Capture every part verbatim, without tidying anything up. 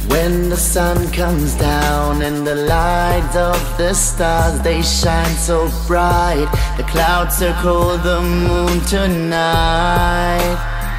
When the sun comes down and the lights of the stars, they shine so bright, the clouds circle the moon tonight.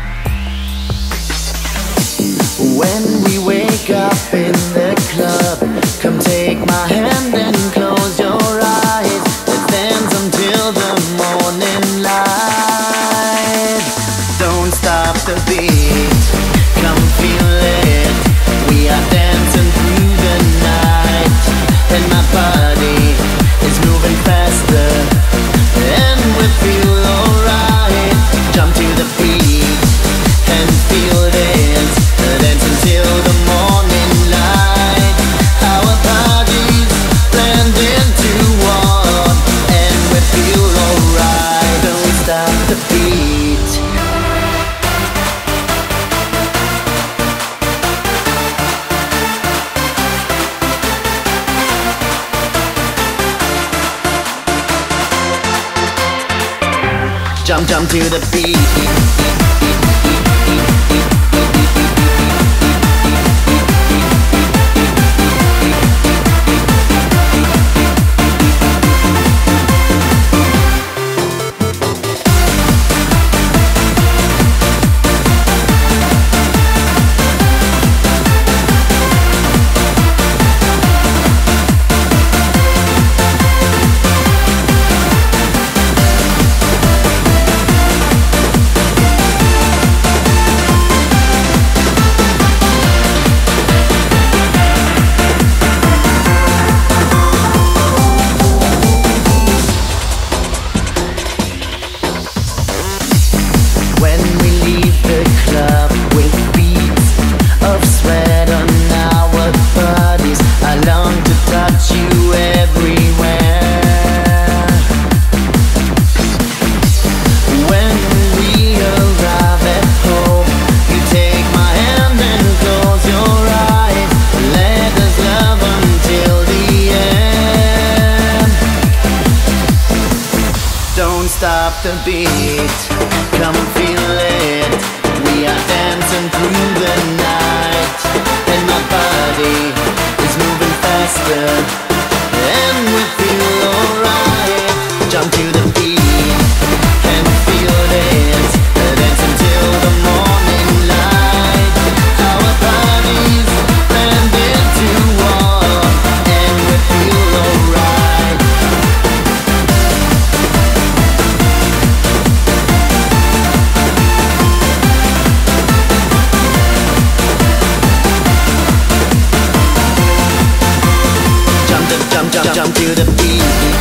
When we wake up in the club, come take my hand and close your eyes. Let's dance until the morning light. Don't stop the beat, come feel it. We are dancing through the night, and my body is moving faster, and we feel alright. Jump to the beat and feel this, dance until the morning light. Our bodies blend into one, and we feel alright. Don't stop the beat. Jump, jump to the beat. When we leave the club with beats of sweat on our bodies, I long to touch you everywhere. When we arrive at home, you take my hand and close your eyes. Let us love until the end. Don't stop the beat, come feel it. We are dancing through the night, and my body is moving faster, and we feel alright. Jump to the beat and feel it, dance until the morning light. Our bodies blend into one, and we feel alright. Jump, jump, jump to the beat.